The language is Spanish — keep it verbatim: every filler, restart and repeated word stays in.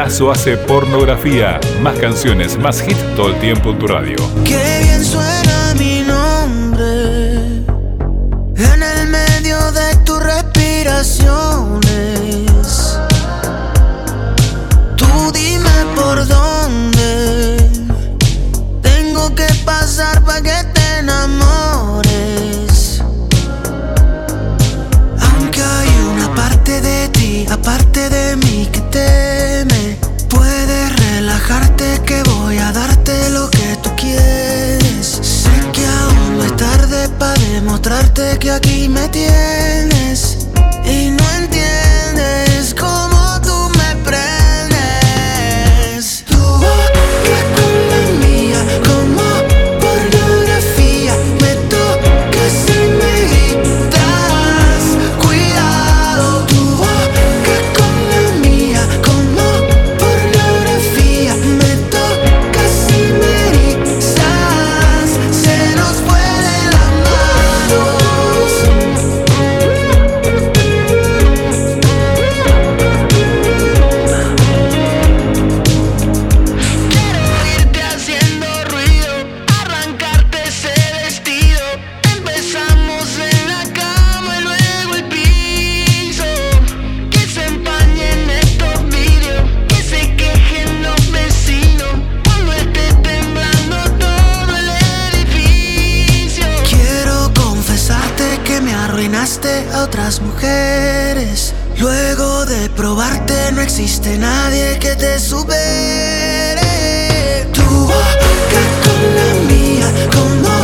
Caso hace pornografía. Más canciones, más hits todo el tiempo en tu radio. Qué bien suena mi nombre en el medio de tus respiraciones. Tú dime por dónde tengo que pasar para que te enamores. Aunque hay una parte de ti, aparte de mí, que teme, puedes relajarte que voy a darte lo que tú quieres. Sé que aún no es tarde para demostrarte que aquí me tienes y no entiendes cómo tú me prendes. Tu boca con la mía como pornografía, me tocas y me gritas, cuidado. Tu boca con la mía como pornografía, me tocas y me erizas, se nos fue de las manos. Quiero irte haciendo ruido, arrancarte ese vestido. Empezamos en la cama y luego el piso. Que se empañen estos vidrios, que se quejen los vecinos cuando esté temblando todo el edificio. Quiero confesarte que me arruinaste a otras mujeres. Luego de probarte no existe nadie que te supere. Tu boca con la mía como